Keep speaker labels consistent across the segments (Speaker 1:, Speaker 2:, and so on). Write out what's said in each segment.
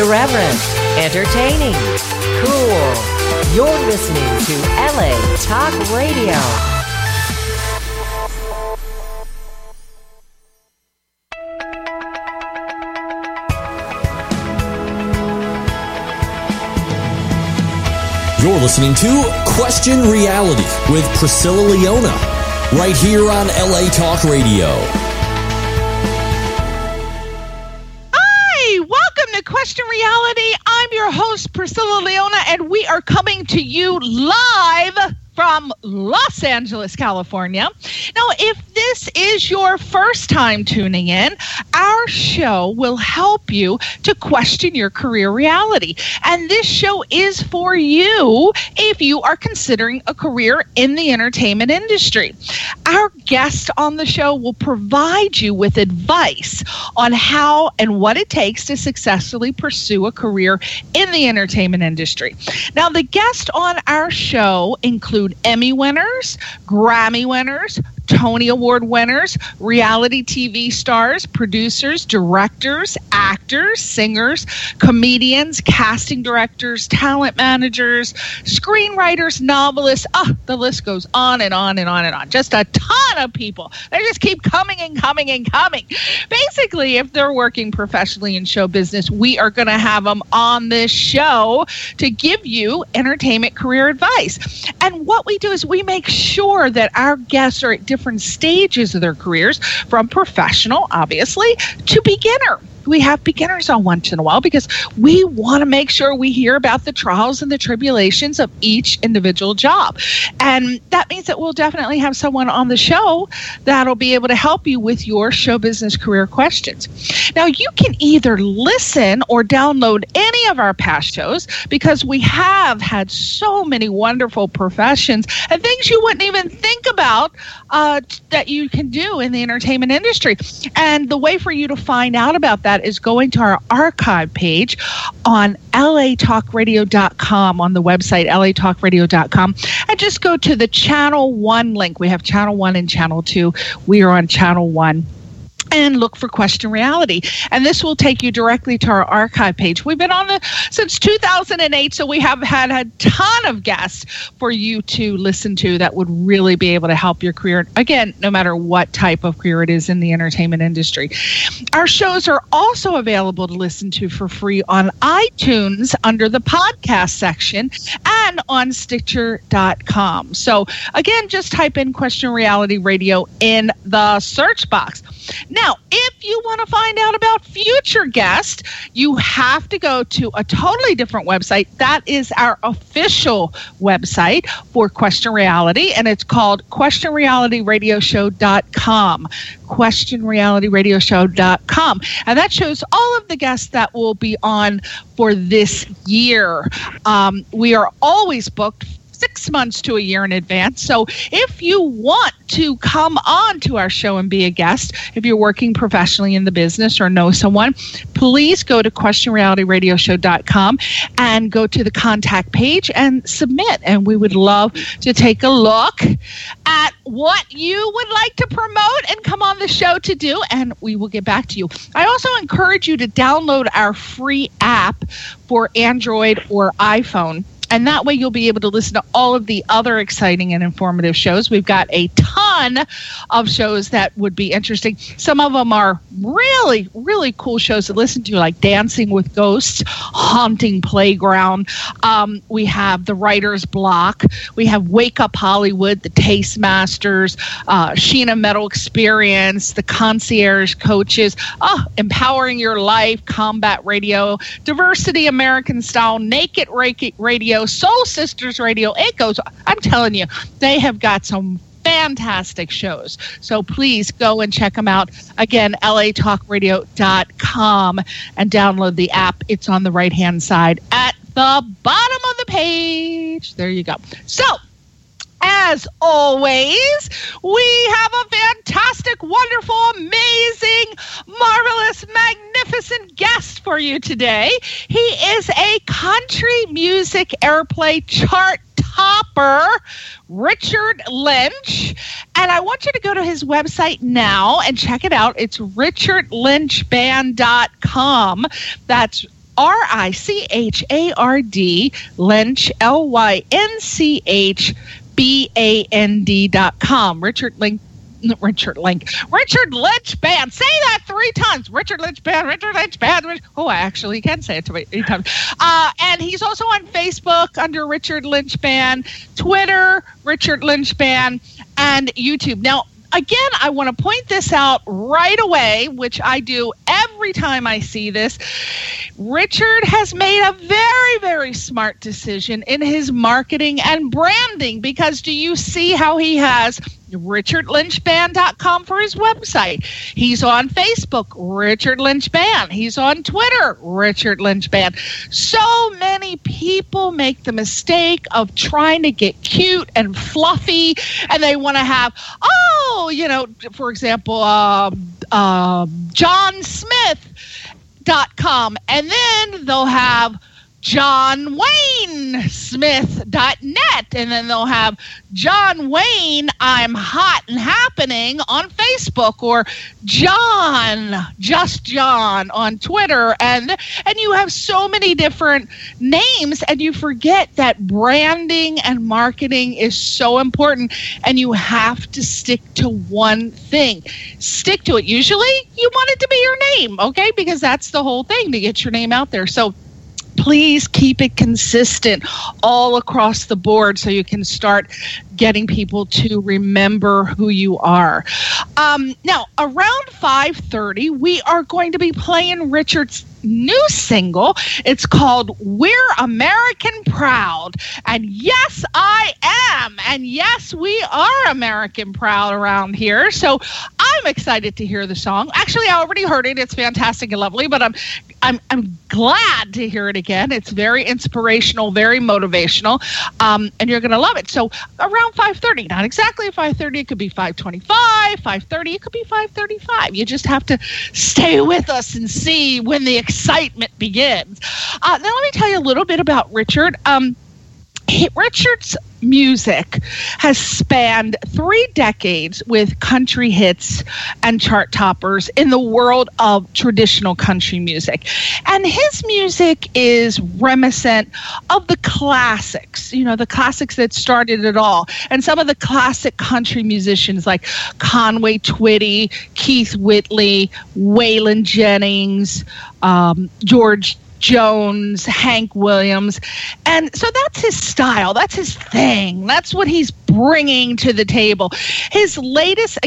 Speaker 1: Irreverent, entertaining, cool. You're listening to LA Talk Radio.
Speaker 2: You're listening to Question Reality with Priscilla Leona, right here on LA Talk Radio.
Speaker 3: Hi, welcome to Question Reality. I'm your host, Priscilla Leona, and we are coming to you live from Los Angeles, California. Now, if this is your first time tuning in, our show will help you to question your career reality. And this show is for you if you are considering a career in the entertainment industry. Our guest on the show will provide you with advice on how and what it takes to successfully pursue a career in the entertainment industry. Now, the guests on our show include Emmy winners, Grammy winners, Tony Award winners, reality TV stars, producers, directors, actors, singers, comedians, casting directors, talent managers, screenwriters, novelists. The list goes on and on and on and on. Just a ton of people. They just keep coming and coming and coming. Basically, if they're working professionally in show business, we are going to have them on this show to give you entertainment career advice. And what we do is we make sure that our guests are at different stages of their careers, from professional, obviously, to beginner. We have beginners on once in a while because we want to make sure we hear about the trials and the tribulations of each individual job. And that means that we'll definitely have someone on the show that'll be able to help you with your show business career questions. Now, you can either listen or download any of our past shows because we have had so many wonderful professions and things you wouldn't even think about that you can do in the entertainment industry. And the way for you to find out about that is going to our archive page on latalkradio.com, on the website latalkradio.com, and just go to the Channel 1 link. We have Channel 1 and Channel 2. We are on Channel 1. And look for Question Reality. And this will take you directly to our archive page. We've been on since 2008, so we have had a ton of guests for you to listen to that would really be able to help your career, again, no matter what type of career it is in the entertainment industry. Our shows are also available to listen to for free on iTunes under the podcast section and on Stitcher.com. So, again, just type in Question Reality Radio in the search box. Now, if you want to find out about future guests, you have to go to a totally different website. That is our official website for Question Reality, and it's called QuestionRealityRadioShow.com. QuestionRealityRadioShow.com. And that shows all of the guests that will be on for this year. We are always booked 6 months to a year in advance. So if you want to come on to our show and be a guest, if you're working professionally in the business or know someone, please go to QuestionRealityRadioShow.com and go to the contact page and submit. And we would love to take a look at what you would like to promote and come on the show to do, and we will get back to you. I also encourage you to download our free app for Android or iPhone. And that way you'll be able to listen to all of the other exciting and informative shows. We've got a ton of shows that would be interesting. Some of them are really, really cool shows to listen to, like Dancing with Ghosts, Haunting Playground. We have The Writer's Block. We have Wake Up Hollywood, The Tastemasters, Sheena Metal Experience, The Concierge Coaches, Empowering Your Life, Combat Radio, Diversity American Style, Naked Radio, Soul Sisters Radio. It goes, I'm telling you, they have got some fantastic shows. So please go and check them out. Again, latalkradio.com, and download the app. It's on the right-hand side at the bottom of the page. There you go. So, as always, we have a fantastic, wonderful, amazing, marvelous, magnificent guest for you today. He is a country music airplay chart topper, Richard Lynch. And I want you to go to his website now and check it out. It's richardlynchband.com. That's RICHARD, Lynch, LYNCHBAND.com. Richard Lynch Band. Say that 3 times. Richard Lynch Band. Oh, I actually can say it 3 times. And he's also on Facebook under Richard Lynch Band, Twitter, Richard Lynch Band, and YouTube. Now, again, I want to point this out right away, which I do every time I see this. Richard has made a very, very smart decision in his marketing and branding, because do you see how he has RichardLynchBand.com for his website? He's on Facebook, Richard Lynch Band. He's on Twitter, Richard Lynch Band. So many people make the mistake of trying to get cute and fluffy, and they want to have, for example, JohnSmith.com, and then they'll have JohnWayneSmith.net, and then they'll have John Wayne, I'm Hot and Happening on Facebook, or Just John on Twitter, and you have so many different names, and you forget that branding and marketing is so important, and you have to stick to one thing. Stick to it. Usually you want it to be your name, okay? Because that's the whole thing, to get your name out there. So please keep it consistent all across the board so you can start getting people to remember who you are. Now, around 5:30, we are going to be playing Richard's new single. It's called We're American Proud. And yes, I am. And yes, we are American Proud around here. So I'm excited to hear the song. Actually, I already heard it. It's fantastic and lovely, but I'm glad to hear it again. It's very inspirational, very motivational, and you're going to love it. So around 5:30, not exactly 5:30, it could be 5:25, 5:30, it could be 5:35. You just have to stay with us and see when the excitement begins. Now let me tell you a little bit about Richard. Richard's music has spanned 3 decades with country hits and chart toppers in the world of traditional country music. And his music is reminiscent of the classics, the classics that started it all. And some of the classic country musicians like Conway Twitty, Keith Whitley, Waylon Jennings, George Jones, Hank Williams. And so that's his style. That's his thing. That's what he's bringing to the table. His latest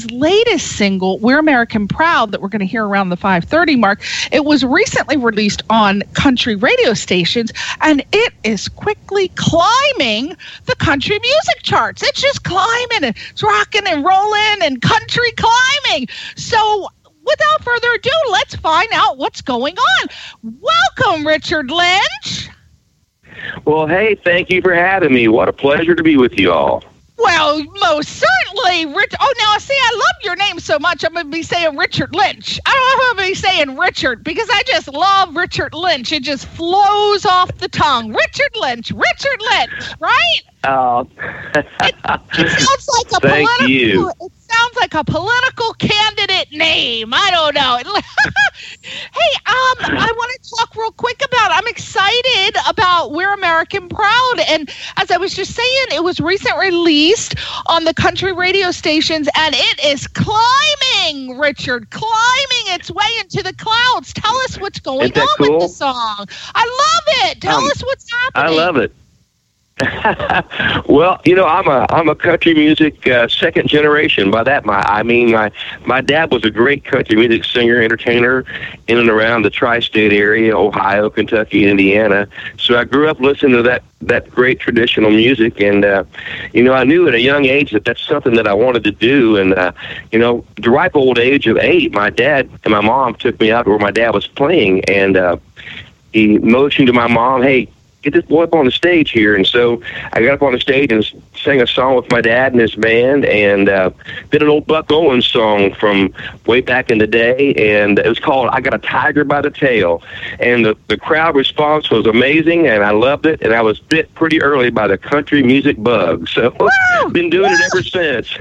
Speaker 3: single, We're American Proud, that we're going to hear around the 5:30 mark, it was recently released on country radio stations, and it is quickly climbing the country music charts. It's just climbing, and it's rocking and rolling and country climbing. So without further ado, let's find out what's going on. Welcome, Richard Lynch.
Speaker 4: Well, hey, thank you for having me. What a pleasure to be with you all.
Speaker 3: Well, most certainly, Rich. Oh, now, see, I love your name so much, I'm going to be saying Richard Lynch. I don't know if I'm going to be saying Richard, because I just love Richard Lynch. It just flows off the tongue. Richard Lynch, right?
Speaker 4: Oh,
Speaker 3: it sounds like a
Speaker 4: thank you.
Speaker 3: It sounds like a political candidate name. I don't know. Hey, I want to talk real quick about, I'm excited about We're American Proud. And as I was just saying, it was recently released on the country radio stations, and it is climbing, Richard, climbing its way into the clouds. Tell us what's going on
Speaker 4: cool?
Speaker 3: with the song. I love it. Tell us what's happening.
Speaker 4: I love it. Well, I'm a country music second generation. By that, my dad was a great country music singer, entertainer in and around the tri-state area, Ohio, Kentucky, Indiana. So I grew up listening to that great traditional music, and I knew at a young age that that's something that I wanted to do. And the ripe old age of 8, my dad and my mom took me out where my dad was playing, and he motioned to my mom, "Hey, get this boy up on the stage here." And so I got up on the stage and sang a song with my dad and his band, and did an old Buck Owens song from way back in the day, and it was called I Got a Tiger by the Tail. And the crowd response was amazing, and I loved it, and I was bit pretty early by the country music bug. So been doing it ever since.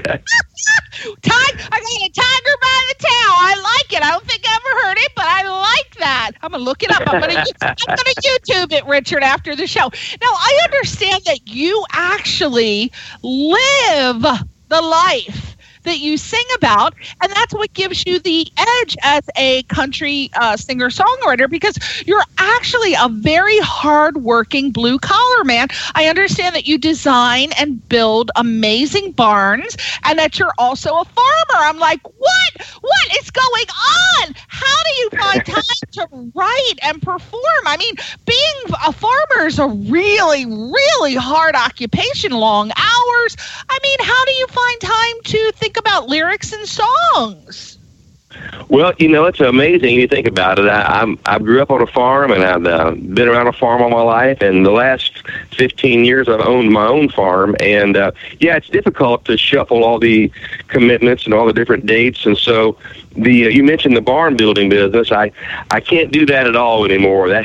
Speaker 3: I got a tiger by the tail. I like it. I don't think I ever heard it, but I like that. I'm going to look it up. I'm going to YouTube it, Richard, after the show. Now, I understand that you actually live the life that you sing about, and that's what gives you the edge as a country singer-songwriter, because you're actually a very hard-working blue-collar man. I understand that you design and build amazing barns, and that you're also a farmer. I'm like, what is going on? How do you find time to write and perform? I mean, being a farmer is a really, really hard occupation, long hours. I mean, how do you find time to think about lyrics and songs?
Speaker 4: Well, it's amazing you think about it. I grew up on a farm, and I've been around a farm all my life. And the last 15 years, I've owned my own farm. And it's difficult to shuffle all the commitments and all the different dates. And so, you mentioned the barn building business. I can't do that at all anymore. That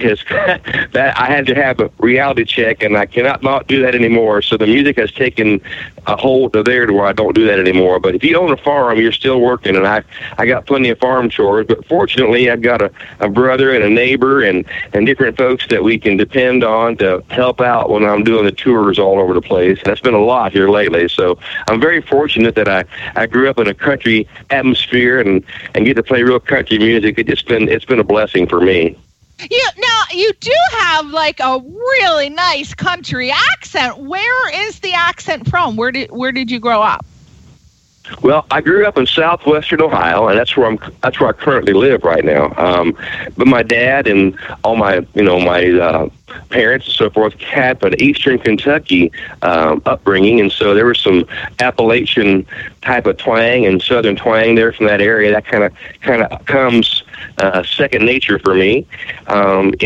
Speaker 4: I had to have a reality check, and I cannot not do that anymore. So the music has taken a hold of there to where I don't do that anymore. But if you own a farm, you're still working, and I got plenty of farm chores. But fortunately, I've got a brother and a neighbor and different folks that we can depend on to help out when I'm doing the tours all over the place. And that's been a lot here lately. So I'm very fortunate that I grew up in a country atmosphere and get to play real country music. It's been a blessing for me.
Speaker 3: Now, you do have like a really nice country accent. Where is the accent from? Where did you grow up?
Speaker 4: Well, I grew up in southwestern Ohio, and that's where I currently live right now. But my dad and all my parents and so forth had an eastern Kentucky upbringing, and so there was some Appalachian type of twang and southern twang there from that area. That kind of comes second nature for me. But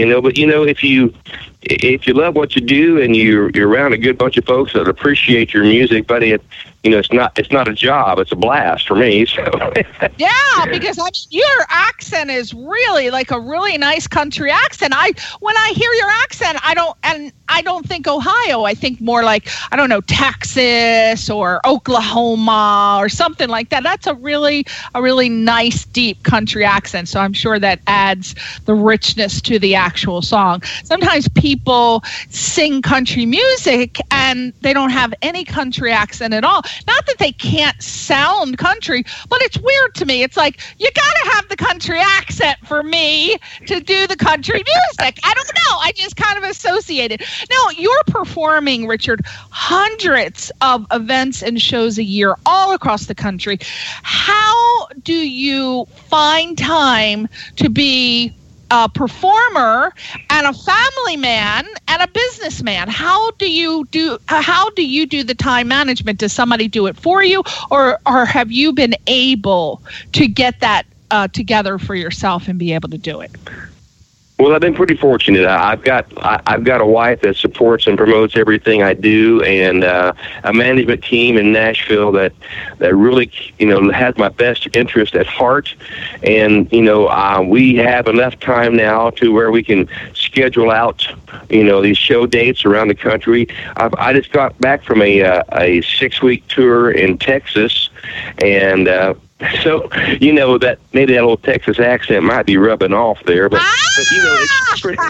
Speaker 4: if you love what you do and you're around a good bunch of folks that appreciate your music, buddy, it's not a job; it's a blast for me. So.
Speaker 3: Yeah, because your accent is really like a really nice country accent. When I hear your accent, I don't think Ohio. I think more like, I don't know, Texas or Oklahoma or something like that. That's a really nice, deep country accent. So I'm sure that adds the richness to the actual song. Sometimes people sing country music and they don't have any country accent at all. Not that they can't sound country, but it's weird to me. It's like, you got to have the country accent for me to do the country music. I don't know. I just kind of associate it. Now, you're performing, Richard, hundreds of events and shows a year all across the country. How do you find time to be a performer and a family man and a businessman? How do you do the time management? Does somebody do it for you, or have you been able to get that together for yourself and be able to do it?
Speaker 4: Well, I've been pretty fortunate. I've got a wife that supports and promotes everything I do, and a management team in Nashville that really has my best interest at heart. And we have enough time now to where we can schedule out these show dates around the country. I just got back from a 6-week tour in Texas, and so, that maybe that little Texas accent might be rubbing off there, but it's pretty.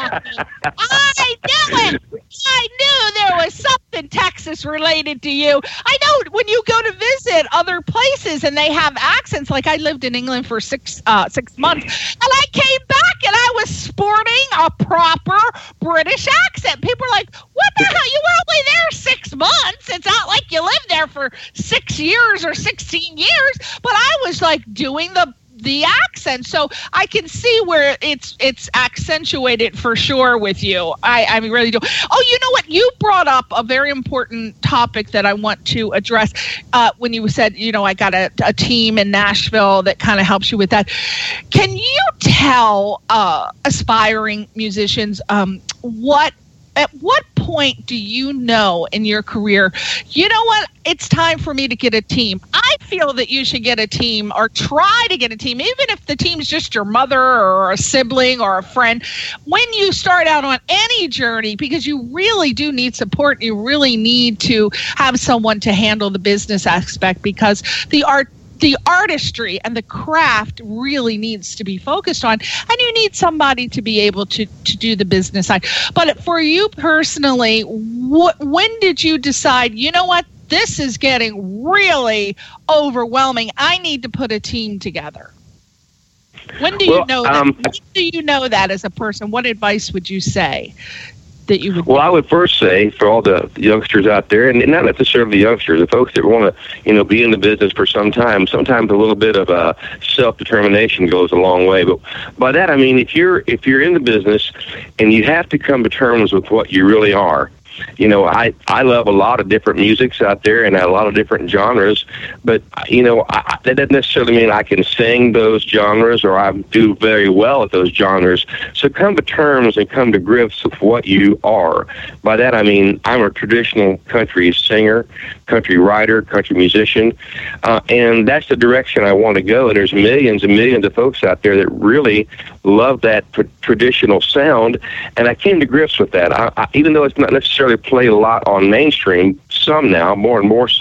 Speaker 3: I knew it. I knew there was something Texas related to you. I know when you go to visit other places and they have accents. Like, I lived in England for 6 months, and I came back and I was sporting a proper British accent. People are like, "What the hell? You were only there 6 months. It's not like you lived there for 6 years or 16 years." But I was like doing the accent, so I can see where it's accentuated for sure with you. I really do. Oh, you know what? You brought up a very important topic that I want to address when you said, I got a team in Nashville that kind of helps you with that. Can you tell aspiring musicians at what point do you know in your career, you know what, it's time for me to get a team? I feel that you should get a team or try to get a team, even if the team's just your mother or a sibling or a friend. When you start out on any journey, because you really do need support, you really need to have someone to handle the business aspect, because the the artistry and the craft really needs to be focused on, and you need somebody to be able to do the business side. But for you personally, when did you decide, you know what, this is getting really overwhelming, I need to put a team together? When do you know that? When do you know that as a person? What advice would you say that you would? Well,
Speaker 4: I would first say for all the youngsters out there, and not necessarily the youngsters, the folks that want to, be in the business for some time. Sometimes a little bit of self-determination goes a long way. But by that I mean, if you're in the business and you have to come to terms with what you really are. I love a lot of different musics out there and a lot of different genres, but, that doesn't necessarily mean I can sing those genres or I do very well at those genres. So come to terms and come to grips with what you are. By that, I mean, I'm a traditional country singer, country writer, country musician, and that's the direction I want to go. And there's millions and millions of folks out there that really love that traditional sound, and I came to grips with that. Even though it's not necessarily played a lot on mainstream, some now, more and more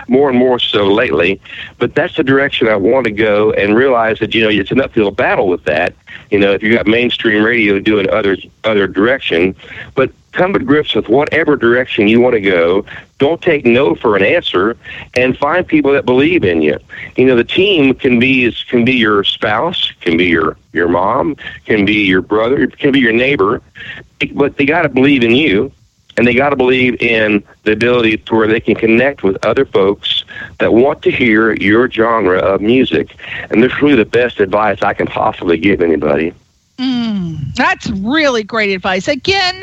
Speaker 4: so lately, but that's the direction I want to go, and realize that, it's an uphill battle with that, if you got mainstream radio doing other direction, but come to grips with whatever direction you want to go. Don't take no for an answer, and find people that believe in you. The team can be your spouse, can be your mom, can be your brother, can be your neighbor, but they got to believe in you, and they got to believe in the ability to where they can connect with other folks that want to hear your genre of music. And that's really the best advice I can possibly give anybody.
Speaker 3: That's really great advice. Again,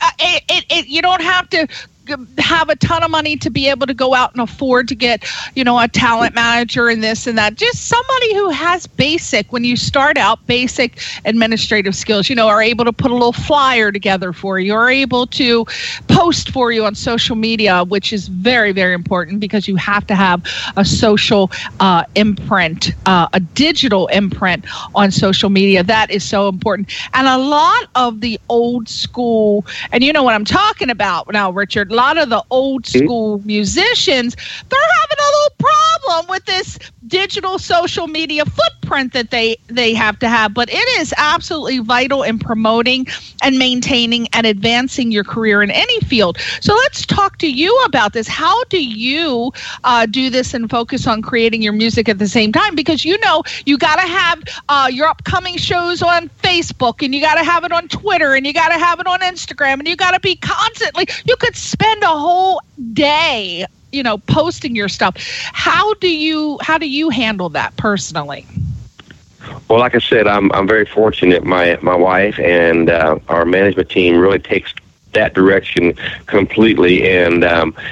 Speaker 3: you don't have to have a ton of money to be able to go out and afford to get, a talent manager and this and that. Just somebody who has when you start out, basic administrative skills, are able to put a little flyer together for you, are able to post for you on social media, which is very, very important because you have to have a social imprint, a digital imprint on social media. That is so important. And a lot of the old school, and you know what I'm talking about now, Richard, a lot of the old school musicians, they're having a little problem with this digital social media footprint that they have to have. But it is absolutely vital in promoting and maintaining and advancing your career in any field. So let's talk to you about this. How do you do this and focus on creating your music at the same time? Because you got to have your upcoming shows on Facebook, and you got to have it on Twitter, and you got to have it on Instagram, and you got to be constantly, you could spend a whole day, posting your stuff. How do you handle that personally?
Speaker 4: Well, like I said, I'm very fortunate. My wife and our management team really takes that direction completely, and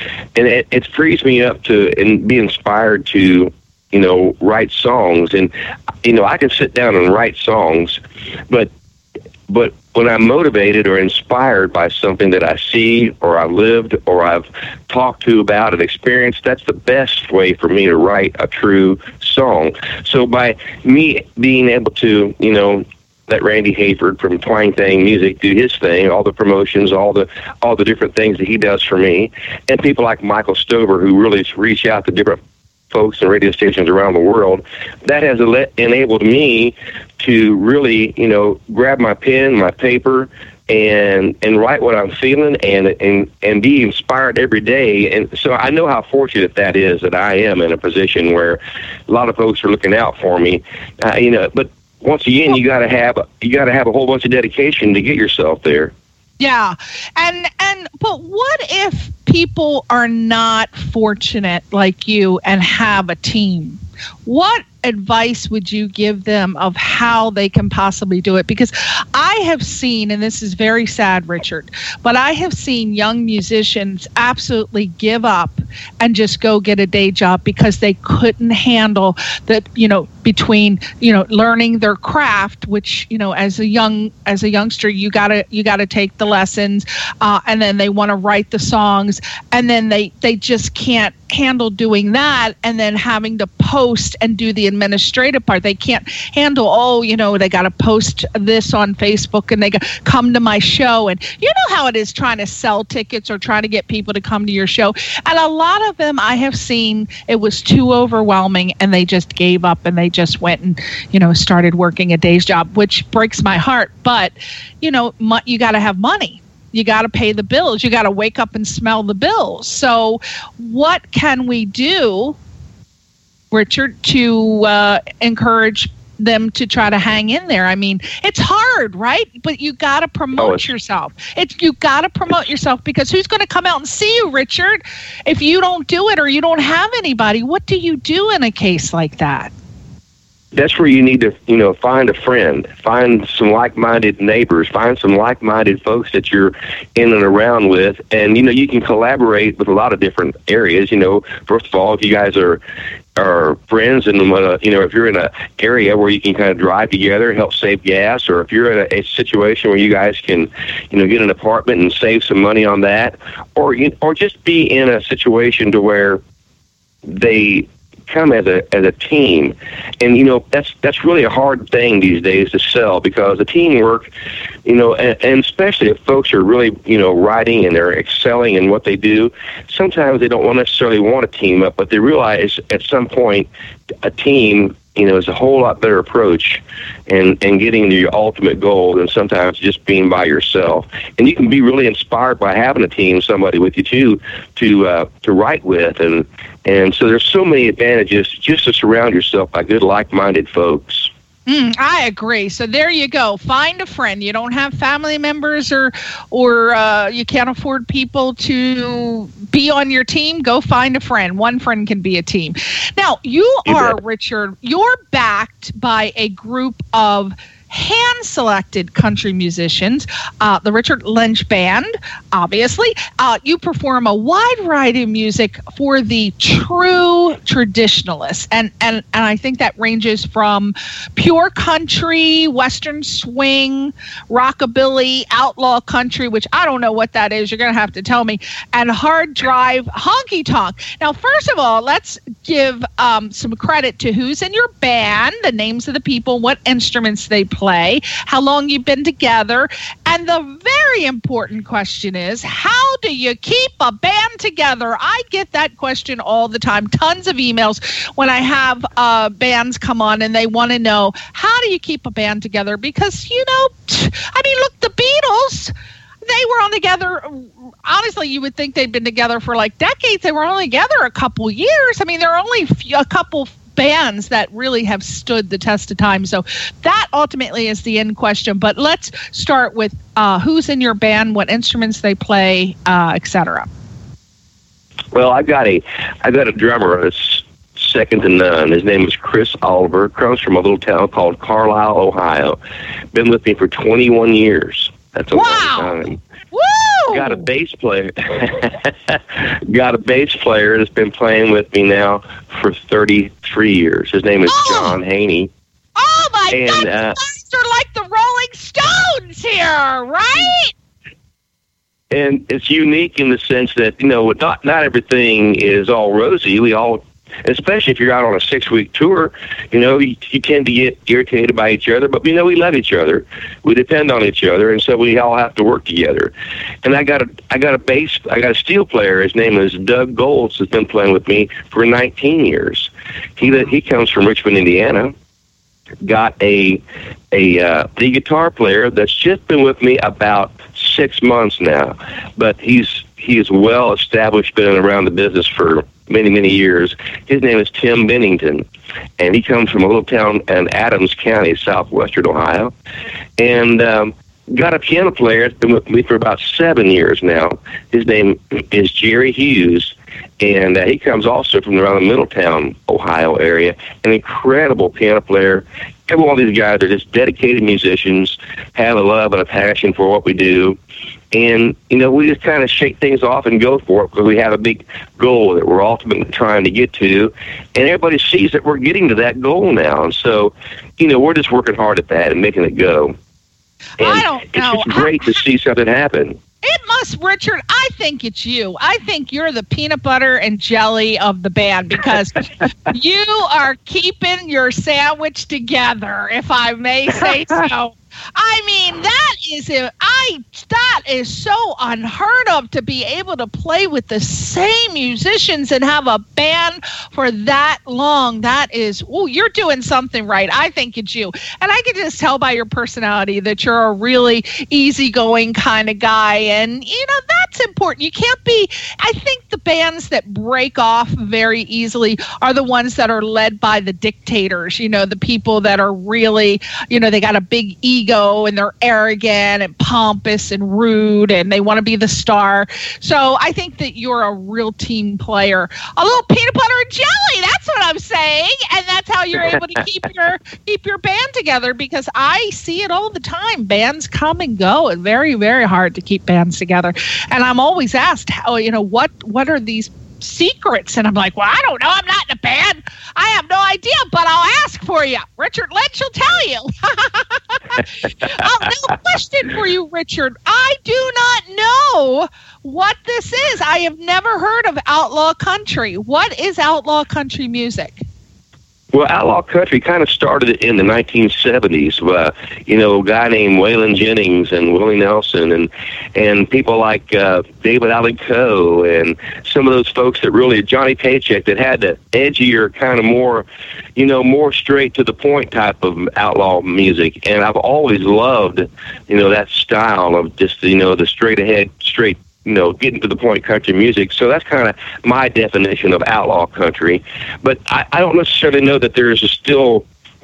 Speaker 4: it frees me up to and be inspired to write songs. And I can sit down and write songs, but when I'm motivated or inspired by something that I see or I've lived or I've talked to about and experienced, that's the best way for me to write a true song. So by me being able to, let Randy Hayford from Twang Thang Music do his thing, all the promotions, all the different things that he does for me, and people like Michael Stover who really reach out to different folks and radio stations around the world, that has enabled me to really, grab my pen, my paper, and write what I'm feeling and be inspired every day. And so I know how fortunate that is, that I am in a position where a lot of folks are looking out for me, but once again, you got to have a whole bunch of dedication to get yourself there.
Speaker 3: Yeah. But what if people are not fortunate like you and have a team? What advice would you give them of how they can possibly do it? Because I have seen, and this is very sad, Richard, but I have seen young musicians absolutely give up and just go get a day job because they couldn't handle the between, learning their craft, which, as a youngster, you gotta take the lessons, and then they want to write the songs, and then they just can't handle doing that, and then having to post and do the administrative part. They can't handle, they got to post this on Facebook, and they come to my show, and you know how it is trying to sell tickets or trying to get people to come to your show. And a lot of them I have seen, it was too overwhelming, and they just gave up, and they just went and, started working a day's job, which breaks my heart. But, you got to have money. You got to pay the bills. You got to wake up and smell the bills. So what can we do, Richard, to encourage them to try to hang in there? I mean, it's hard, right? But you got to promote yourself. You got to promote yourself, because who's going to come out and see you, Richard, if you don't do it or you don't have anybody? What do you do in a case like that?
Speaker 4: That's where you need to, find a friend, find some like-minded neighbors, find some like-minded folks that you're in and around with. And, you can collaborate with a lot of different areas. First of all, if you guys are friends, and if you're in an area where you can kind of drive together and help save gas, or if you're in a situation where you guys can, get an apartment and save some money on that, or just be in a situation to where they come as a team. And that's really a hard thing these days to sell, because the teamwork, and especially if folks are really writing and they're excelling in what they do, sometimes they don't necessarily want to team up, but they realize at some point a team is a whole lot better approach and getting to your ultimate goal than sometimes just being by yourself. And you can be really inspired by having a team, somebody with you too, to write with. And so there's so many advantages just to surround yourself by good, like-minded folks.
Speaker 3: I agree. So there you go. Find a friend. You don't have family members or you can't afford people to be on your team. Go find a friend. One friend can be a team. Now, Richard, you're backed by a group of hand-selected country musicians, the Richard Lynch Band, obviously. You perform a wide variety of music for the true traditionalists, and I think that ranges from pure country, western swing, rockabilly, outlaw country, which I don't know what that is. You're going to have to tell me, and hard drive honky-tonk. Now, first of all, let's give some credit to who's in your band, the names of the people, what instruments they play, how long you've been together, and the very important question is, how do you keep a band together? I get that question all the time, tons of emails when I have bands come on and they want to know, how do you keep a band together? Because, look, the Beatles, they were on together. Honestly, you would think they'd been together for like decades. They were only together a couple years. There are only a couple bands that really have stood the test of time. So that ultimately is the end question. But let's start with who's in your band, what instruments they play, etc.
Speaker 4: Well, I got a drummer that's second to none. His name is Chris Oliver. Comes from a little town called Carlisle, Ohio. Been with me for 21 years. That's a long time.
Speaker 3: Woo!
Speaker 4: Got a bass player. Got a bass player that's been playing with me now for 33 years. His name is John Haney.
Speaker 3: Oh my God! You guys are like the Rolling Stones here, right?
Speaker 4: And it's unique in the sense that not everything is all rosy. We all, especially if you're out on a 6-week tour, you tend to get irritated by each other, but we love each other. We depend on each other, and so we all have to work together. And I got a steel player. His name is Doug Golds, has been playing with me for 19 years. He comes from Richmond, Indiana. Got the guitar player that's just been with me about 6 months now, but he is well established, been around the business for many, many years. His name is Tim Bennington, and he comes from a little town in Adams County, southwestern Ohio. And got a piano player that's been with me for about 7 years now. His name is Jerry Hughes, and he comes also from around the Middletown, Ohio area. An incredible piano player. Every one of these guys are just dedicated musicians, have a love and a passion for what we do. And, we just kind of shake things off and go for it because we have a big goal that we're ultimately trying to get to. And everybody sees that we're getting to that goal now. And so, we're just working hard at that and making it go. And
Speaker 3: I don't know.
Speaker 4: It's just great to see something happen.
Speaker 3: It must, Richard. I think it's you. I think you're the peanut butter and jelly of the band because you are keeping your sandwich together, if I may say so. I mean, that is so unheard of to be able to play with the same musicians and have a band for that long. That is, you're doing something right. I think it's you. And I can just tell by your personality that you're a really easygoing kind of guy. And, that's important. You can't be, I think the bands that break off very easily are the ones that are led by the dictators, the people that are really, they got a big ego and they're arrogant and pompous and rude and they want to be the star. So I think that you're a real team player. A little peanut butter and jelly, that's what I'm saying. And that's how you're able to keep your band together, because I see it all the time. Bands come and go. It's very, very hard to keep bands together. And I'm always asked, how, what are these secrets? And I'm like, well, I don't know. I'm not in a band. I have no idea, but I'll ask for you. Richard Lynch will tell you. No question for you, Richard. I do not know what this is. I have never heard of outlaw country. What is outlaw country music?
Speaker 4: Well, outlaw country kind of started in the 1970s. A guy named Waylon Jennings and Willie Nelson and people like David Allen Coe and some of those folks that really, Johnny Paycheck, that had the edgier kind of more, more straight to the point type of outlaw music. And I've always loved, that style of just, the straight ahead, straight, getting to the point country music. So that's kind of my definition of outlaw country. But I don't necessarily know that there's still,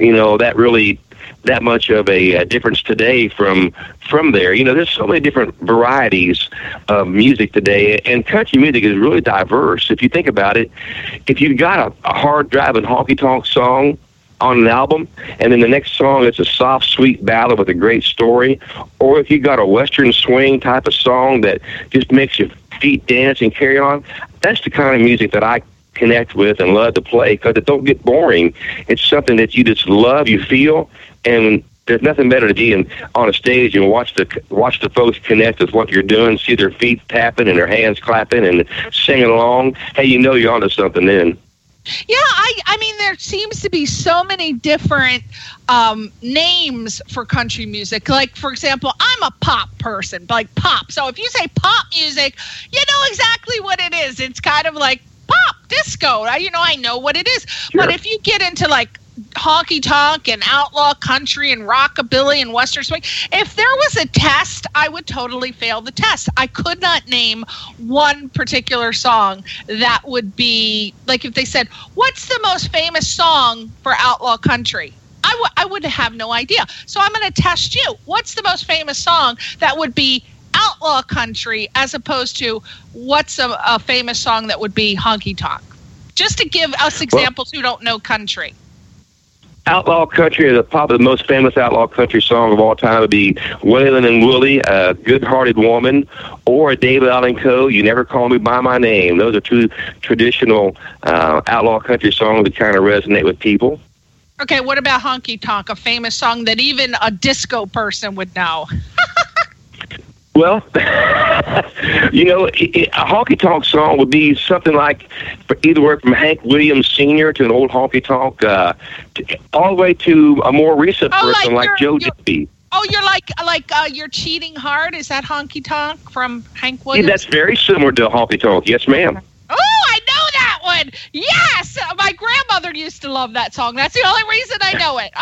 Speaker 4: that much of a difference today from there. There's so many different varieties of music today, and country music is really diverse. If you think about it, if you've got a hard-driving honky-tonk song on an album, and then the next song is a soft, sweet ballad with a great story, or if you got a western swing type of song that just makes your feet dance and carry on, that's the kind of music that I connect with and love to play, because it don't get boring. It's something that you just love, you feel, and there's nothing better to be on a stage and watch the folks connect with what you're doing, see their feet tapping and their hands clapping and singing along. Hey, you're onto something then.
Speaker 3: Yeah, I mean, there seems to be so many different names for country music. Like, for example, I'm a pop person, like pop. So if you say pop music, you know exactly what it is. It's kind of like pop, disco. I know what it is. Sure. But if you get into like honky tonk and outlaw country and rockabilly and western swing, if there was a test, I would totally fail the test. I could not name one particular song that would be like, if they said, what's the most famous song for outlaw country? I would have no idea. So I'm going to test you. What's the most famous song that would be outlaw country, as opposed to what's a famous song that would be honky tonk? Just to give us examples who don't know country.
Speaker 4: Outlaw country, probably the most famous outlaw country song of all time would be Waylon and Willie, Good-Hearted Woman, or David Allen Coe, You Never Call Me By My Name. Those are two traditional outlaw country songs that kind of resonate with people.
Speaker 3: Okay, what about Honky Tonk, a famous song that even a disco person would know?
Speaker 4: Well, a honky tonk song would be something like either from Hank Williams Sr. to an old honky tonk, all the way to a more recent person like Joe Diffie.
Speaker 3: Oh, you're like You're Cheating Hard? Is that honky tonk from Hank Williams?
Speaker 4: Yeah, that's very similar to a honky tonk. Yes, ma'am.
Speaker 3: Oh, I know that one. Yes, my grandmother used to love that song. That's the only reason I know it.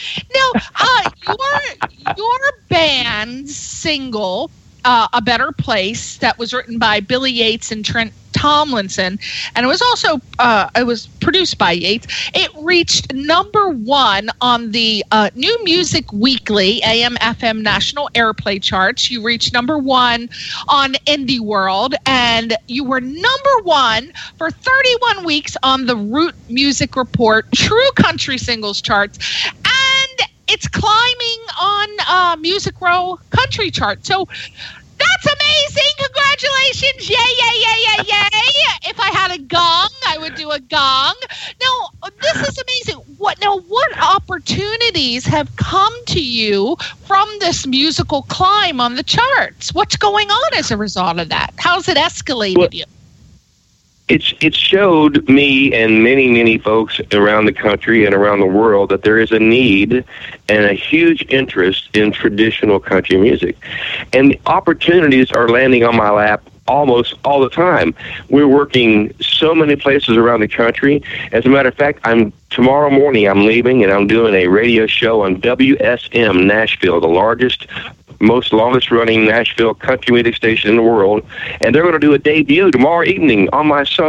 Speaker 3: Oh, no, your band's single, A Better Place, that was written by Billy Yates and Trent Tomlinson, and it was also it was produced by Yates. It reached #1 on the New Music Weekly AM/FM National Airplay charts. You reached #1 on Indie World, and you were #1 for 31 weeks on the Root Music Report True Country Singles charts, and it's climbing on Music Row Country chart. So that's That's amazing. Congratulations. Yay, yay, yay, yay, yay. If I had a gong, I would do a gong. Now, this is amazing. What opportunities have come to you from this musical climb on the charts? What's going on as a result of that? How's it escalated you?
Speaker 4: It showed me and many, many folks around the country and around the world that there is a need and a huge interest in traditional country music. And the opportunities are landing on my lap almost all the time. We're working so many places around the country. As a matter of fact, tomorrow morning I'm leaving and I'm doing a radio show on WSM Nashville, the longest running Nashville country music station in the world, and they're going to do a debut tomorrow evening on my show,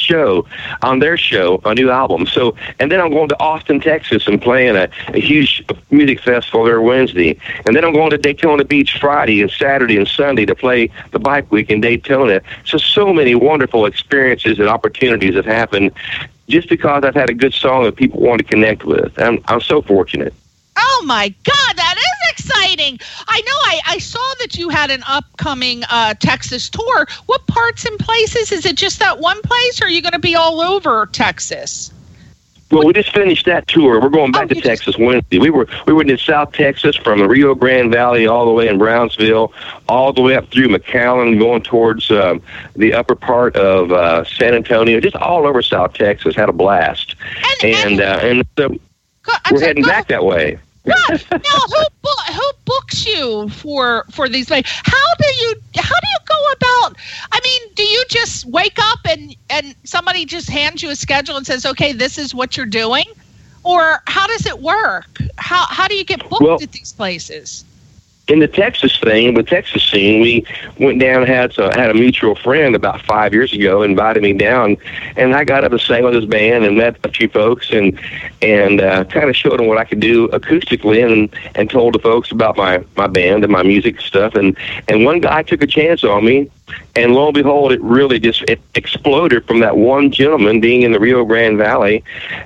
Speaker 4: on their show, a new album. So, and then I'm going to Austin, Texas, and playing a huge music festival there Wednesday, and then I'm going to Daytona Beach Friday and Saturday and Sunday to play the Bike Week in Daytona. So many wonderful experiences and opportunities have happened just because I've had a good song that people want to connect with. I'm so fortunate.
Speaker 3: Oh my God, that is exciting. I know I saw that you had an upcoming Texas tour. What parts and places? Is it just that one place, or are you going to be all over Texas?
Speaker 4: Well, we just finished that tour. We're going back to Texas Wednesday. We were in South Texas from the Rio Grande Valley all the way in Brownsville, all the way up through McAllen, going towards the upper part of San Antonio, just all over South Texas. Had a blast. And so we're heading back that way.
Speaker 3: Right. Now, who books you for these things? How do you go about? I mean, do you just wake up and somebody just hands you a schedule and says, "Okay, this is what you're doing," or how does it work? How do you get booked at these places?
Speaker 4: In the Texas scene, we went down and had a mutual friend about 5 years ago invited me down, and I got up and sang with his band and met a few folks and kind of showed them what I could do acoustically and told the folks about my band and my music stuff. And one guy took a chance on me, and lo and behold, it really it exploded from that one gentleman being in the Rio Grande Valley,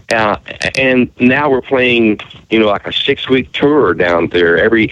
Speaker 4: and now we're playing, like a 6-week tour down there every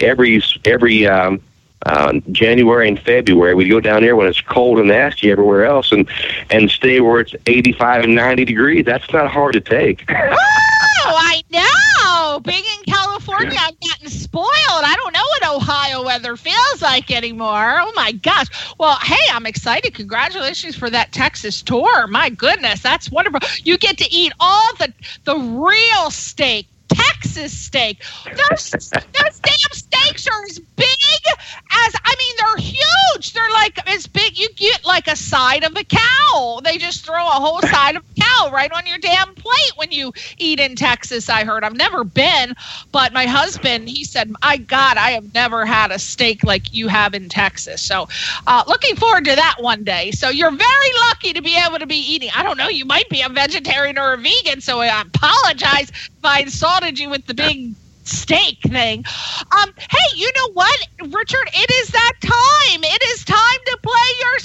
Speaker 4: January and February. We go down there when it's cold and nasty everywhere else, and stay where it's 85 and 90 degrees. That's not hard to take.
Speaker 3: Oh, I know. Being in California, I've gotten spoiled. I don't know what Ohio weather feels like anymore. Oh, my gosh. Well, hey, I'm excited. Congratulations for that Texas tour. My goodness, that's wonderful. You get to eat all the real steak. Texas steak. Those damn steaks are as big as, they're huge. They're like as big. You get like a side of a cow. They just throw a whole side of a cow right on your damn plate when you eat in Texas, I heard. I've never been, but my husband, he said, my God, I have never had a steak like you have in Texas. So looking forward to that one day. So you're very lucky to be able to be eating. I don't know, you might be a vegetarian or a vegan, so I apologize if I insulted you with the big steak thing. Hey, you know what, Richard? It is that time. It is time to play your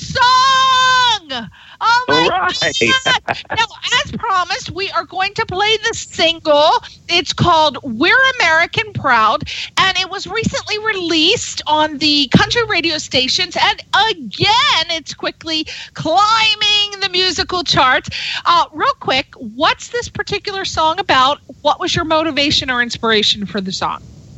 Speaker 3: song. Oh my God. Now, as promised, we are going to play the single. It's called We're American Proud, and it was recently released on the country radio stations, and again, it's quickly climbing the musical charts. Real quick, what's this particular song about? What was your motivation or inspiration for the song?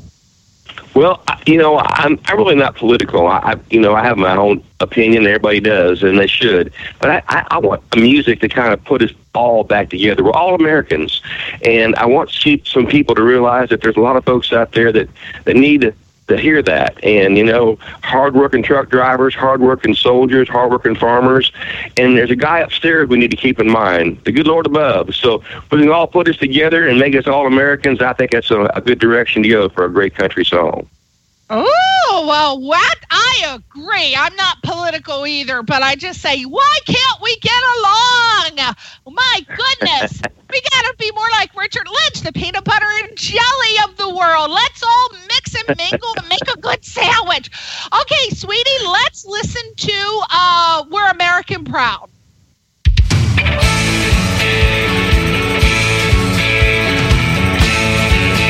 Speaker 4: Well, I'm really not political. I have my own opinion. Everybody does, and they should. But I want music to kind of put us all back together. We're all Americans, and I want some people to realize that there's a lot of folks out there that need to hear that. And, hard-working truck drivers, hard-working soldiers, hard-working farmers. And there's a guy upstairs we need to keep in mind, the good Lord above. So we can all put us together and make us all Americans. I think that's a good direction to go for a great country song.
Speaker 3: Oh, well, what? I agree. I'm not political either, but I just say, why can't we get along? My goodness. We got to be more like Richard Lynch, the peanut butter and jelly of the world. Let's all mix and mingle and make a good sandwich. Okay, sweetie, let's listen to We're American Proud.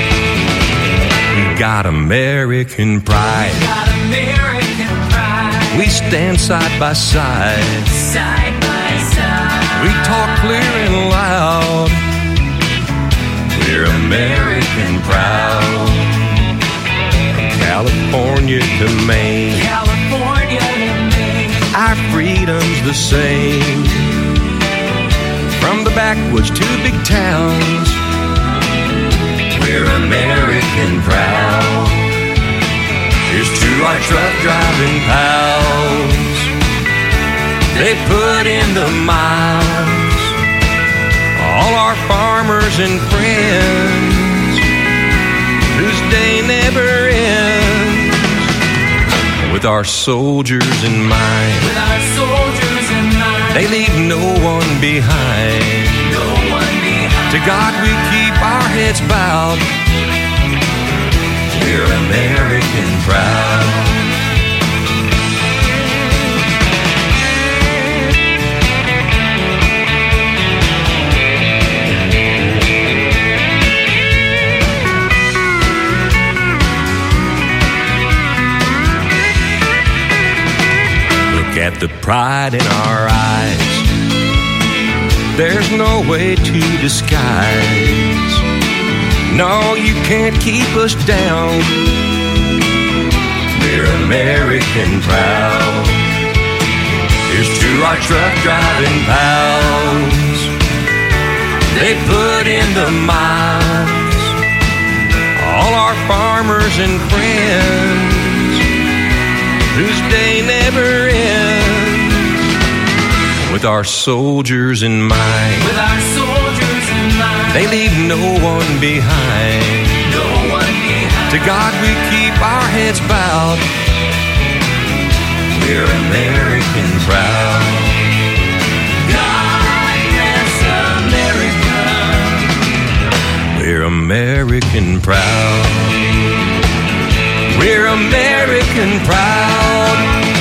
Speaker 5: Got American pride.
Speaker 6: Got American pride.
Speaker 5: We stand side by side.
Speaker 6: Side by side.
Speaker 5: We talk clear and loud. We're American proud. From California to Maine.
Speaker 6: California to Maine.
Speaker 5: Our freedom's the same. From the backwoods to big towns. We're American proud. Here's to our truck driving pals. They put in the miles. All our farmers and friends whose day never ends. With our soldiers in mind.
Speaker 6: With our soldiers in mind.
Speaker 5: They leave no one behind.
Speaker 6: No one behind.
Speaker 5: To God we keep our heads bowed. We're American proud. Look at the pride in our eyes. There's no way to disguise. No, you can't keep us down. We're American proud. Here's to our truck driving pals. They put in the miles. All our farmers and friends whose day never ends. With our soldiers in mind.
Speaker 6: With our soldiers in mind.
Speaker 5: They leave no one behind.
Speaker 6: No one behind.
Speaker 5: To God we keep our heads bowed. We're American proud.
Speaker 6: God bless America.
Speaker 5: We're American proud. We're American proud.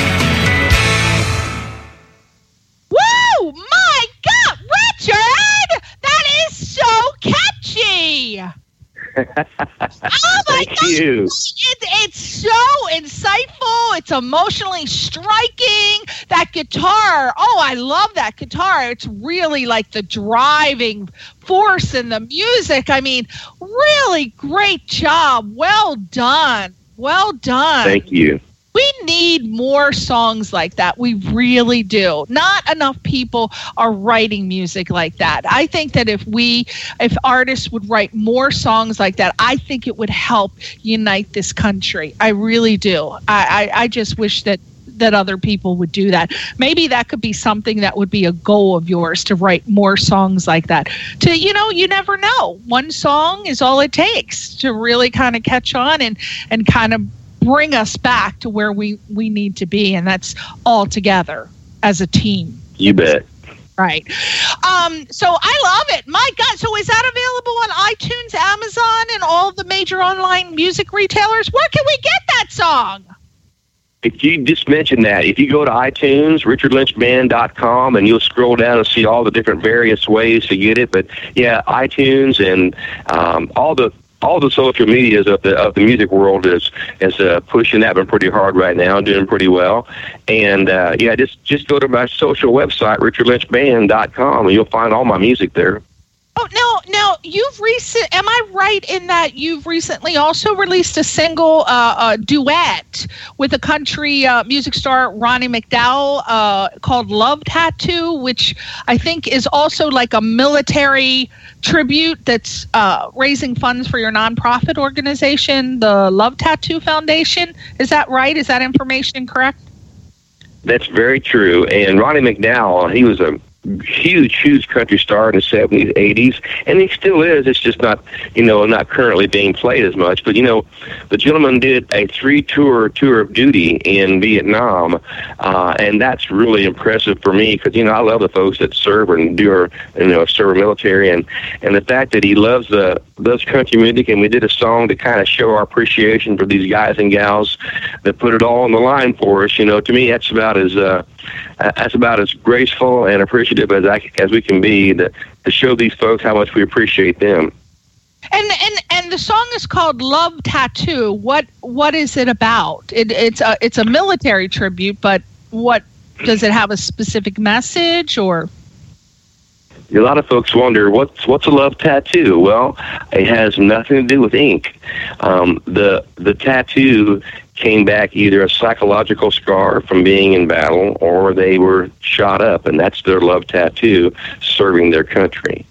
Speaker 3: Woo! My God, Richard! That is so catchy! Oh my
Speaker 4: Thank you.
Speaker 3: It's so insightful. It's emotionally striking. That guitar. Oh, I love that guitar. It's really like the driving force in the music. I mean, really great job. Well done. Well done.
Speaker 4: Thank you.
Speaker 3: We need more songs like that. We really do. Not enough people are writing music like that. I think that if artists would write more songs like that, I think it would help unite this country. I really do. I just wish that other people would do that. Maybe that could be something that would be a goal of yours, to write more songs like that. You never know. One song is all it takes to really kind of catch on and kind of bring us back to where we need to be, and that's all together as a team.
Speaker 4: You bet.
Speaker 3: Right. So I love it. My God. So is that available on iTunes, Amazon, and all the major online music retailers? Where can we get that song?
Speaker 4: If you just mentioned that, if you go to iTunes, richardlynchband.com, and you'll scroll down and see all the different various ways to get it. But yeah, iTunes and all the social medias of the music world is pushing that one pretty hard right now, doing pretty well. And just go to my social website, richardlynchband.com, and you'll find all my music there.
Speaker 3: Oh, now am I right in that you've recently also released a single duet with a country music star, Ronnie McDowell, called Love Tattoo, which I think is also like a military tribute that's raising funds for your nonprofit organization, the Love Tattoo Foundation. Is that right? Is that information correct?
Speaker 4: That's very true. And Ronnie McDowell, he was a huge country star in the 70s, 80s, and he still is. It's just not currently being played as much. But the gentleman did a 3-tour tour of duty in Vietnam, and that's really impressive for me because I love the folks that serve and serve military, and the fact that he loves country music, and we did a song to kind of show our appreciation for these guys and gals that put it all on the line for us. To me, that's about as graceful and appreciative as we can be to show these folks how much we appreciate them.
Speaker 3: And the song is called Love Tattoo. What is it about? It's a military tribute, but what does it have a specific message or?
Speaker 4: A lot of folks wonder what's a love tattoo. Well, it has nothing to do with ink. The tattoo came back either a psychological scar from being in battle, or they were shot up, and that's their love tattoo, serving their country.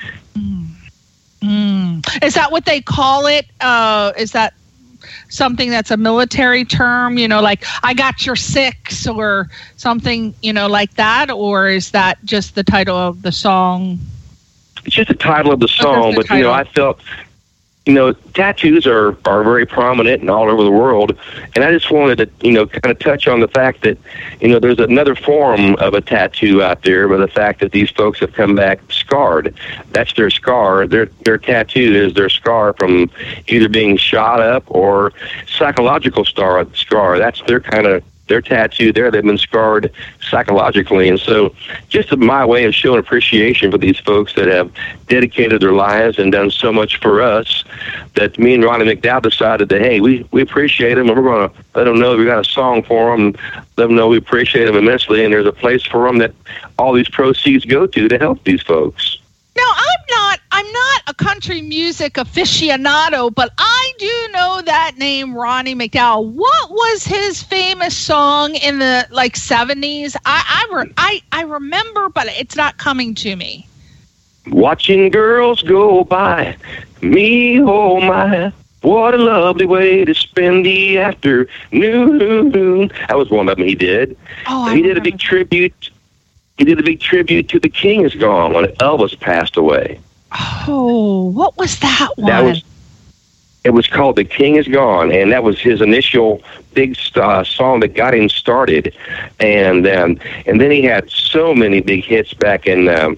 Speaker 3: Is that what they call it? Is that something that's a military term, like I got your 6 or something, like that? Or is that just the title of the song?
Speaker 4: It's just the title of the song, but I felt, tattoos are very prominent and all over the world, and I just wanted to, kind of touch on the fact that, there's another form of a tattoo out there, but the fact that these folks have come back scarred. That's their scar. Their tattoo is their scar from either being shot up or psychological scar. That's their tattoo there. They've been scarred psychologically. And so just my way of showing appreciation for these folks that have dedicated their lives and done so much for us, that me and Ronnie McDowell decided that, hey, we appreciate them, and we're going to let them know we got a song for them, let them know we appreciate them immensely, and there's a place for them that all these proceeds go to help these folks.
Speaker 3: Now, I'm not a country music aficionado, but I do know that name, Ronnie McDowell. What was his famous song in the 70s? I remember, but it's not coming to me.
Speaker 4: Watching girls go by, me, oh my, what a lovely way to spend the afternoon. That was one of them he did.
Speaker 3: Oh,
Speaker 4: he did a big tribute. He did a big tribute to The King Is Gone when Elvis passed away.
Speaker 3: Oh, what was that one?
Speaker 4: It was called The King Is Gone, and that was his initial big song that got him started. And then he had so many big hits back in the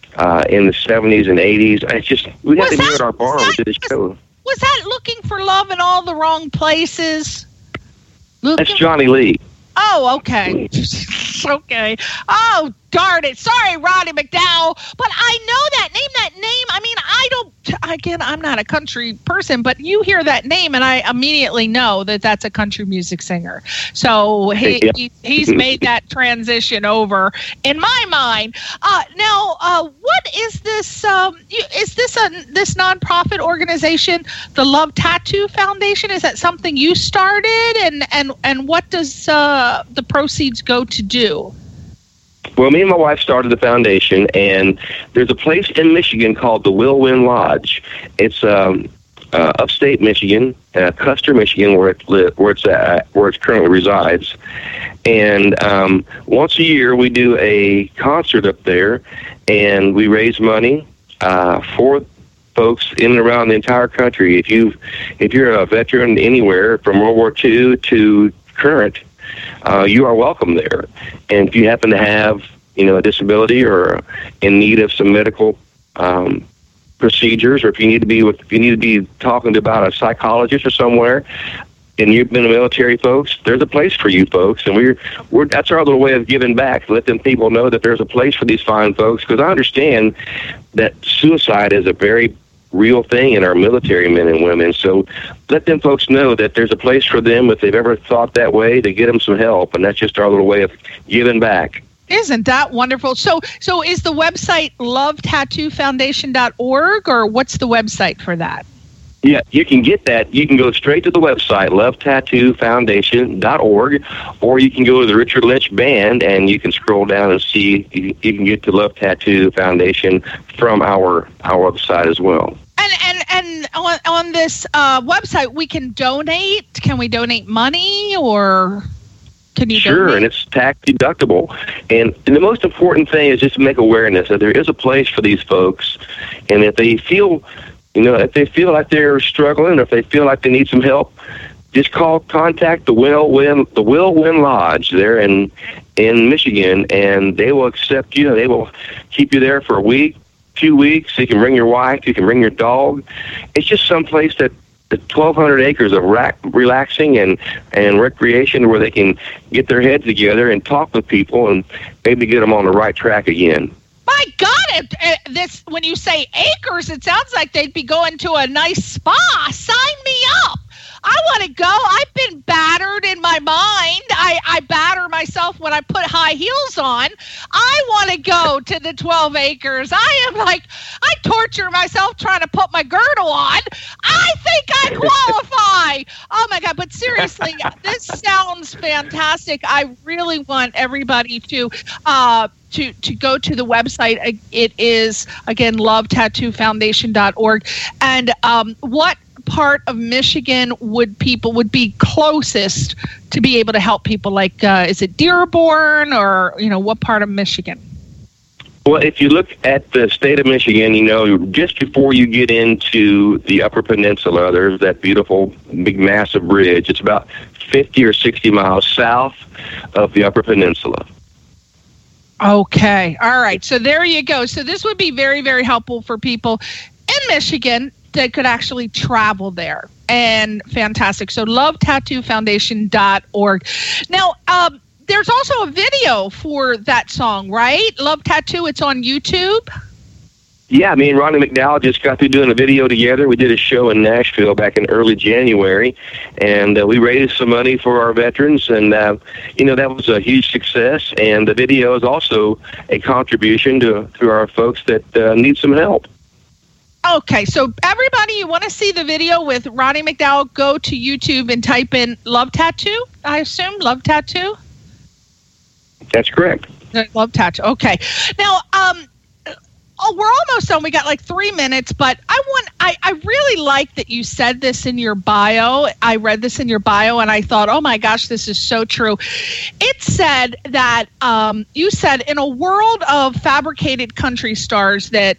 Speaker 4: 70s and 80s. It's just, we got to hear at our bar when we did the show.
Speaker 3: Was that Looking for Love in All the Wrong Places?
Speaker 4: That's Johnny Lee.
Speaker 3: Oh, okay. Okay. Oh, darn it. Sorry, Ronnie McDowell. But I know that name. I mean, I'm not a country person, but you hear that name and I immediately know that that's a country music singer. So he's made that transition over in my mind. Now, what is this? Is this this nonprofit organization, the Love Tattoo Foundation? Is that something you started? And what does the proceeds go to do?
Speaker 4: Well, me and my wife started the foundation, and there's a place in Michigan called the Whirlwind Lodge. It's upstate Michigan, Custer, Michigan, where it currently resides. And once a year, we do a concert up there, and we raise money for folks in and around the entire country. If you're a veteran anywhere from World War II to current, you are welcome there. And if you happen to have, a disability or in need of some medical procedures, or if you need to be talking about a psychologist or somewhere, and you've been a military folks, there's a place for you folks, and we're that's our little way of giving back, to let them people know that there's a place for these fine folks, because I understand that suicide is a very real thing in our military men and women. So let them folks know that there's a place for them if they've ever thought that way, to get them some help. And that's just our little way of giving back.
Speaker 3: Isn't that wonderful? So is the website lovetattoofoundation.org, or what's the website for that?
Speaker 4: Yeah, you can get that. You can go straight to the website, lovetattoofoundation.org, or you can go to the Richard Lynch Band, and you can scroll down and see, you can get to Love Tattoo Foundation from our website as well.
Speaker 3: And on this website, we can donate. Can we donate money, or can you
Speaker 4: Sure,
Speaker 3: donate?
Speaker 4: And it's tax deductible. And the most important thing is just to make awareness that there is a place for these folks, and if they feel, if they feel like they're struggling, or if they feel like they need some help, just contact the Whirlwind Lodge there in Michigan, and they will accept you. They will keep you there for a week, 2 weeks. You can bring your wife, you can bring your dog. It's just some place that 1,200 acres of relaxing and recreation, where they can get their heads together and talk with people and maybe get them on the right track again.
Speaker 3: My God, this when you say acres, it sounds like they'd be going to a nice spa. Sign me up. I want to go. I've been battered in my mind. I batter myself when I put high heels on. I want to go to the 12 acres. I torture myself trying to put my girdle on. I think I qualify. Oh my God. But seriously, this sounds fantastic. I really want everybody to go to the website. It is, again, lovetattoofoundation.org. And what part of Michigan would be closest to be able to help people? Like, is it Dearborn, or what part of Michigan?
Speaker 4: Well, if you look at the state of Michigan, just before you get into the Upper Peninsula, there's that beautiful, big, massive bridge. It's about 50 or 60 miles south of the Upper Peninsula.
Speaker 3: Okay. All right. So there you go. So this would be very, very helpful for people in Michigan that could actually travel there. And fantastic. So lovetattoofoundation.org. Now, there's also a video for that song, right? Love Tattoo. It's on YouTube.
Speaker 4: Yeah, me and Ronnie McDowell just got through doing a video together. We did a show in Nashville back in early January, and we raised some money for our veterans, and, that was a huge success. And the video is also a contribution to our folks that need some help.
Speaker 3: Okay, so everybody, you want to see the video with Ronnie McDowell, go to YouTube and type in Love Tattoo, I assume? Love Tattoo?
Speaker 4: That's correct.
Speaker 3: Love Tattoo. Okay. Now, we're almost done. We got like 3 minutes, but I really like that you said this in your bio. I read this in your bio, and I thought, oh my gosh, this is so true. It said that you said in a world of fabricated country stars that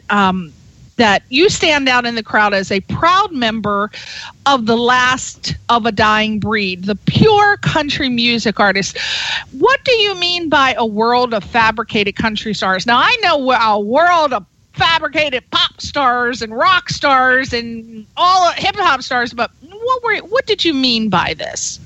Speaker 3: you stand out in the crowd as a proud member of the last of a dying breed, the pure country music artist. What do you mean by a world of fabricated country stars? Now, I know a world of fabricated pop stars and rock stars and all hip-hop stars, but what did you mean by this?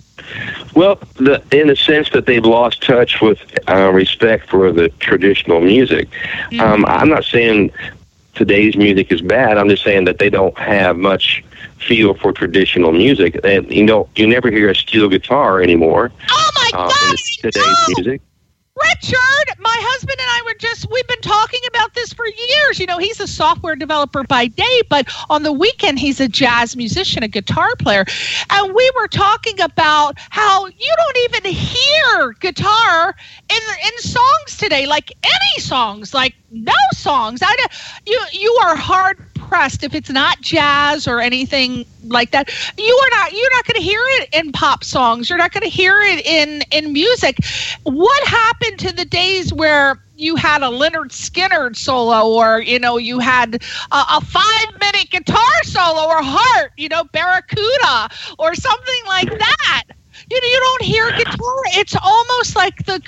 Speaker 4: Well, in the sense that they've lost touch with respect for the traditional music. Mm-hmm. I'm not saying today's music is bad. I'm just saying that they don't have much feel for traditional music. And you never hear a steel guitar anymore.
Speaker 3: Oh my God!
Speaker 4: In today's music.
Speaker 3: Richard, my husband and I we've been talking about this for years. He's a software developer by day, but on the weekend, he's a jazz musician, a guitar player. And we were talking about how you don't even hear guitar in songs today, like any songs, like no songs. You are hard pressed if it's not jazz or anything like that. You're not going to hear it in pop songs. You're not going to hear it in music. What happened to the days where you had a Lynyrd Skynyrd solo, or you had a 5-minute guitar solo, or Heart, Barracuda, or something like that? You don't hear guitar. It's almost like the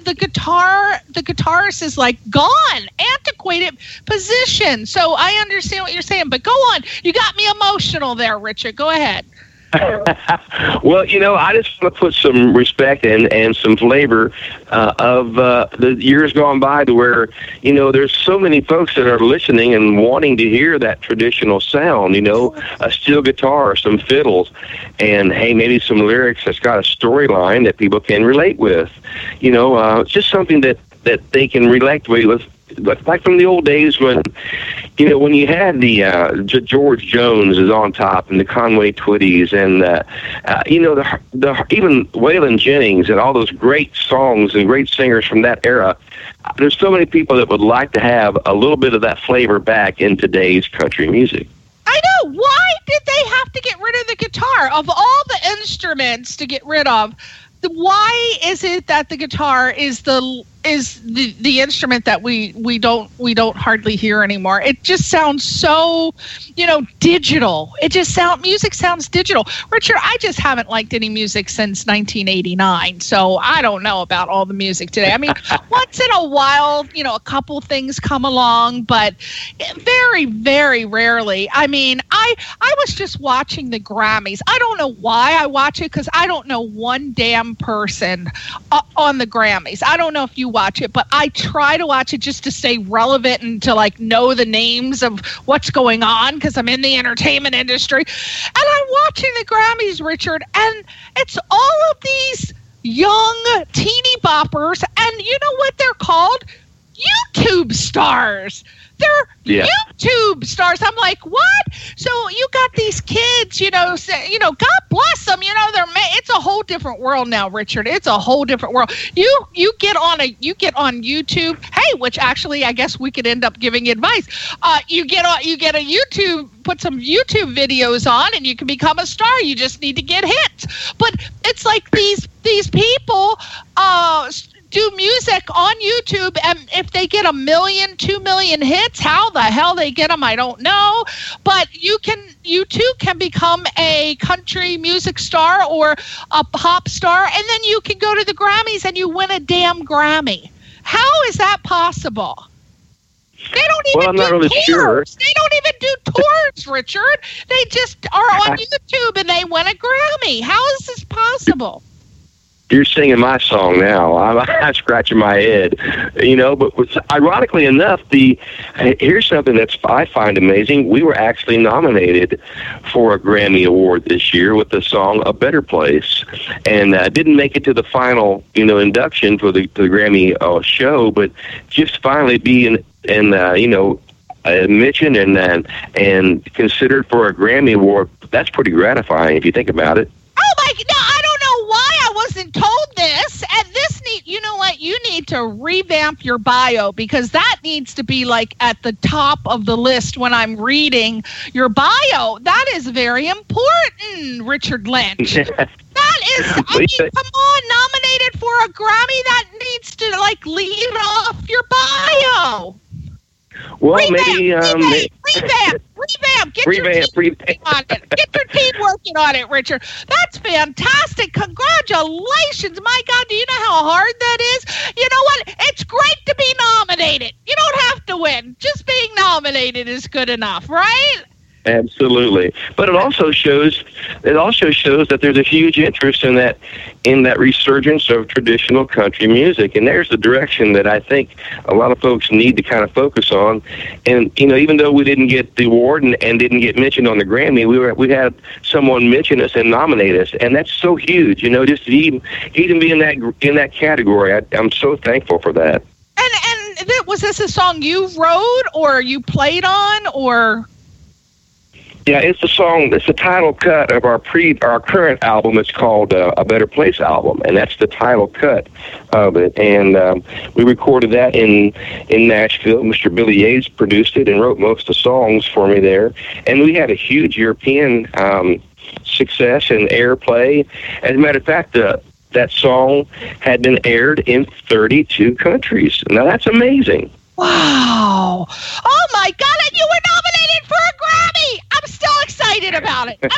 Speaker 3: guitarist is like gone, antiquated position. So I understand what you're saying, but go on. You got me emotional there, Richard. Go ahead.
Speaker 4: Well, I just want to put some respect and some flavor of the years gone by, to where, there's so many folks that are listening and wanting to hear that traditional sound, a steel guitar, some fiddles, and, hey, maybe some lyrics that's got a storyline that people can relate with. It's just something that they can relate with. Like from the old days when you had the George Jones is on top, and the Conway Twitties, and the even Waylon Jennings, and all those great songs and great singers from that era. There's so many people that would like to have a little bit of that flavor back in today's country music.
Speaker 3: I know. Why did they have to get rid of the guitar? Of all the instruments to get rid of, why is it that the guitar is the instrument that we don't hardly hear anymore? It just sounds so, digital. Music sounds digital. Richard, I just haven't liked any music since 1989, so I don't know about all the music today. I mean, once in a while, a couple things come along, but very, very rarely. I mean, I was just watching the Grammys. I don't know why I watch it, because I don't know one damn person on the Grammys. I don't know if you watch it, but I try to watch it just to stay relevant and to like know the names of what's going on because I'm in the entertainment industry. And I'm watching the Grammys, Richard, and it's all of these young teeny boppers, and you know what they're called? YouTube stars. They're YouTube stars. I'm like, what? So you got these kids, God bless them. It's a whole different world now, Richard. It's a whole different world. You get on YouTube. Hey, which actually I guess we could end up giving advice. You get a YouTube, put some YouTube videos on, and you can become a star. You just need to get hits. But it's like these people do music on YouTube, and if they get 1 million, 2 million hits, how the hell they get them, I don't know. But you too can become a country music star or a pop star, and then you can go to the Grammys and you win a damn Grammy. How is that possible? They don't even do tours. Sure. They don't even do tours, Richard. They just are on YouTube and they win a Grammy. How is this possible?
Speaker 4: You're singing my song now. I'm scratching my head, But ironically enough, here's something that I find amazing. We were actually nominated for a Grammy Award this year with the song "A Better Place," and didn't make it to the final, induction for the Grammy show, but just finally being mentioned and considered for a Grammy Award. That's pretty gratifying if you think about it.
Speaker 3: Oh my! No, I don't know why I wasn't told this. And you know what? You need to revamp your bio because that needs to be like at the top of the list when I'm reading your bio. That is very important, Richard Lynch. That is, come on, nominated for a Grammy. That needs to lead off your bio.
Speaker 4: Well,
Speaker 3: revamp. Get
Speaker 4: your
Speaker 3: team on it. Get your team working on it, Richard. That's fantastic. Congratulations. My God, do you know how hard that is? You know what? It's great to be nominated. You don't have to win. Just being nominated is good enough, right?
Speaker 4: Absolutely. But it also shows that there's a huge interest in that resurgence of traditional country music. And there's the direction that I think a lot of folks need to kind of focus on. And, even though we didn't get the award and didn't get mentioned on the Grammy, we had someone mention us and nominate us. And that's so huge, just to even be in that category. I'm so thankful for that.
Speaker 3: And was this a song you wrote or you played on or...
Speaker 4: Yeah, it's the song. It's the title cut of our current album. It's called "A Better Place" album, and that's the title cut of it. And we recorded that in Nashville. Mr. Billy Yates produced it and wrote most of the songs for me there. And we had a huge European success and airplay. As a matter of fact, that song had been aired in 32 countries. Now that's amazing.
Speaker 3: Wow! Oh my God! And you were nominated for a Grammy. I'm still excited about it.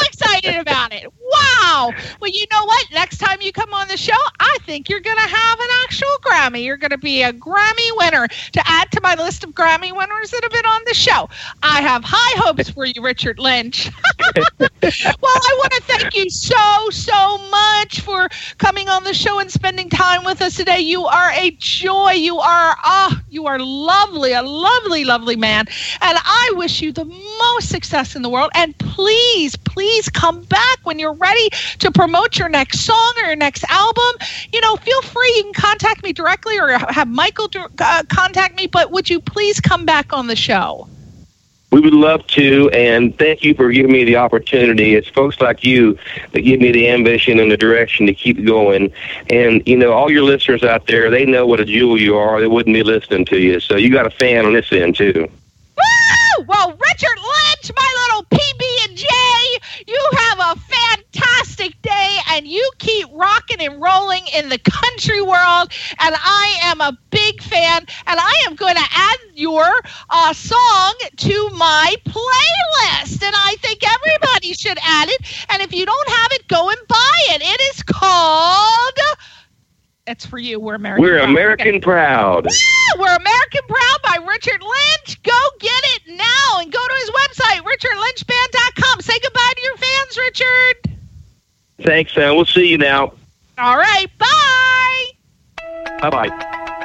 Speaker 3: Wow! Well, you know what? Next time you come on the show, I think you're going to have an actual Grammy. You're going to be a Grammy winner to add to my list of Grammy winners that have been on the show. I have high hopes for you, Richard Lynch. Well, I want to thank you so much for coming on the show and spending time with us today. You are a joy. You are lovely, a lovely man. And I wish you the most success in the world. And please come back when you're ready to promote your next song or your next album. Feel free. You can contact me directly or have Michael contact me. But would you please come back on the show?
Speaker 4: We would love to, and thank you for giving me the opportunity. It's folks like you that give me the ambition and the direction to keep going. And, all your listeners out there, they know what a jewel you are. They wouldn't be listening to you. So you got a fan on this end, too.
Speaker 3: Woo! Well, Richard Lynch, my little PB&J, you have a fantastic day, and you keep rocking and rolling in the country world, and I am a big fan, and I am going to add your song to my playlist, and I think everybody should add it, and if you don't have it, go and buy it. It is called... It's for you. We're American Proud.
Speaker 4: We're American Proud.
Speaker 3: Yeah, We're American Proud by Richard Lynch. Go get it now and go to his website, richardlynchband.com. Say goodbye to your fans, Richard.
Speaker 4: Thanks, Sam. We'll see you now.
Speaker 3: All right. Bye.
Speaker 4: Bye-bye.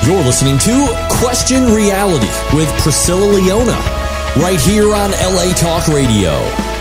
Speaker 2: You're listening to Question Reality with Priscilla Leona, right here on LA Talk Radio.